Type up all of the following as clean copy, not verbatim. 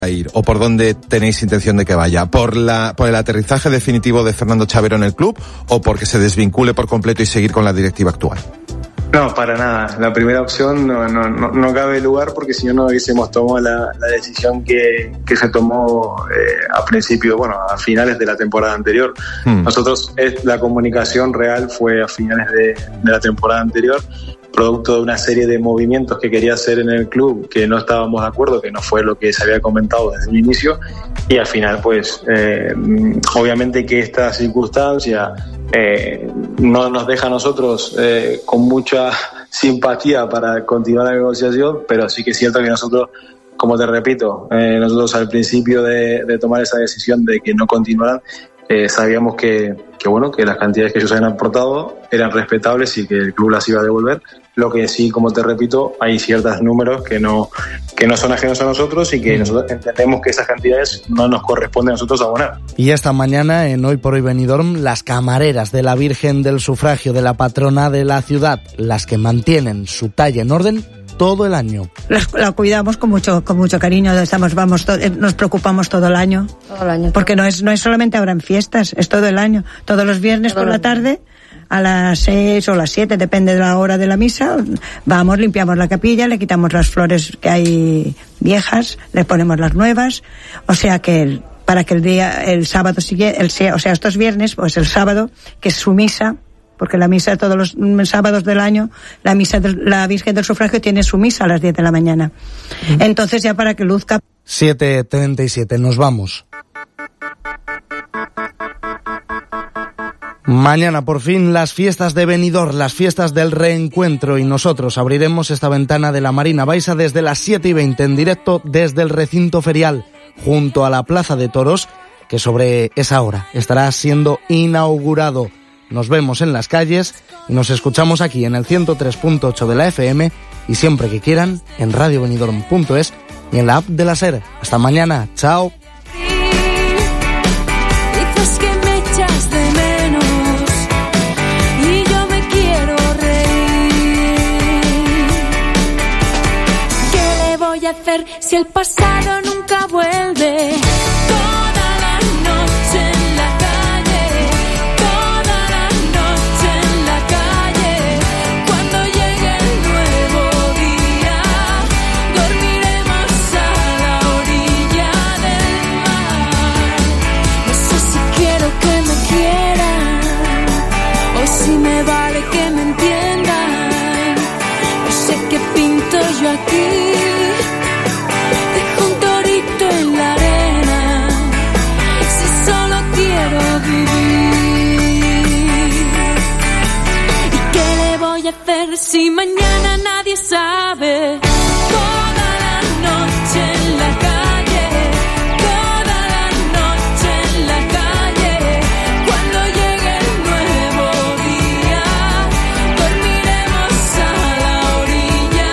ir o por dónde tenéis intención de que vaya? ¿Por el aterrizaje definitivo de Fernando Chavero en el club o porque se desvincule por completo y seguir con la directiva actual? No, para nada. La primera opción no cabe lugar, porque si no hubiésemos tomado la decisión que se tomó a principio, a finales de la temporada anterior. Nosotros, la comunicación real fue a finales de la temporada anterior, producto de una serie de movimientos que quería hacer en el club que no estábamos de acuerdo, que no fue lo que se había comentado desde el inicio, y al final obviamente que esta circunstancia no nos deja a nosotros con mucha simpatía para continuar la negociación, pero sí que es cierto que nosotros, como te repito, nosotros al principio de tomar esa decisión de que no continuaran, sabíamos que las cantidades que ellos habían aportado eran respetables y que el club las iba a devolver. Lo que sí, como te repito, hay ciertos números que no son ajenos a nosotros y que nosotros entendemos que esas cantidades no nos corresponden a nosotros abonar. Y esta mañana, en Hoy por Hoy Benidorm, las camareras de la Virgen del Sufragio, de la patrona de la ciudad, las que mantienen su talla en orden todo el año. La cuidamos con mucho cariño, nos preocupamos todo el año. Porque no es solamente ahora en fiestas, es todo el año. Todos los viernes por la tarde, a las 6 o las 7, depende de la hora de la misa, vamos, limpiamos la capilla, le quitamos las flores que hay viejas, le ponemos las nuevas, o sea que para que el sábado siguiente, estos viernes, pues el sábado, que es su misa, porque la misa todos los sábados del año, la misa de la Virgen del Sufragio tiene su misa a las 10 de la mañana. Entonces ya para que luzca... 7:37, nos vamos. Mañana por fin las fiestas de Benidorm, las fiestas del reencuentro, y nosotros abriremos esta ventana de la Marina Baixa desde las 7:20 en directo desde el recinto ferial, junto a la Plaza de Toros, que sobre esa hora estará siendo inaugurado. Nos vemos en las calles y nos escuchamos aquí en el 103.8 de la FM y siempre que quieran en radiobenidorm.es y en la app de la SER. Hasta mañana, chao. Dices que me echas de menos y yo me quiero reír. ¿Qué le voy a hacer si el pasado nunca vuelve? Yo aquí dejo un torito en la arena, si solo quiero vivir. ¿Y qué le voy a hacer si mañana nadie sabe? Toda la noche en la calle, toda la noche en la calle, cuando llegue el nuevo día, dormiremos a la orilla.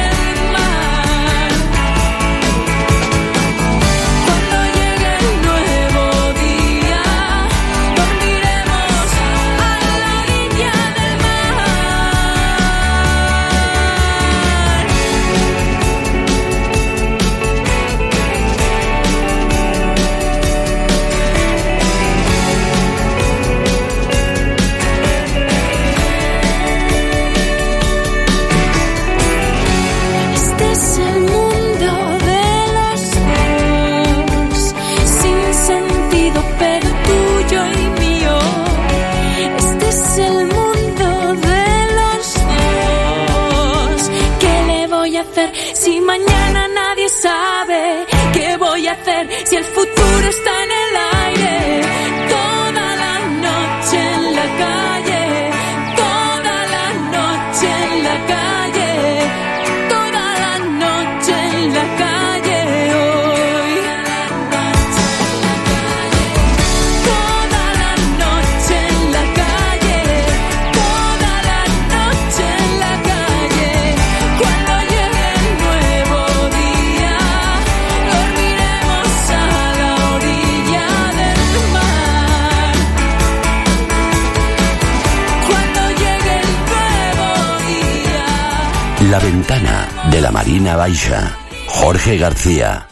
Si mañana nadie sabe qué voy a hacer, si el futuro está en el aire, toda la noche en la calle, toda la noche en la calle, toda la noche en la calle hoy. Toda la noche en la calle, toda la noche en la calle, cuando llegue el nuevo día, dormiremos a la orilla del mar. Cuando llegue el nuevo día. La ventana de la Marina Baixa. Jorge García.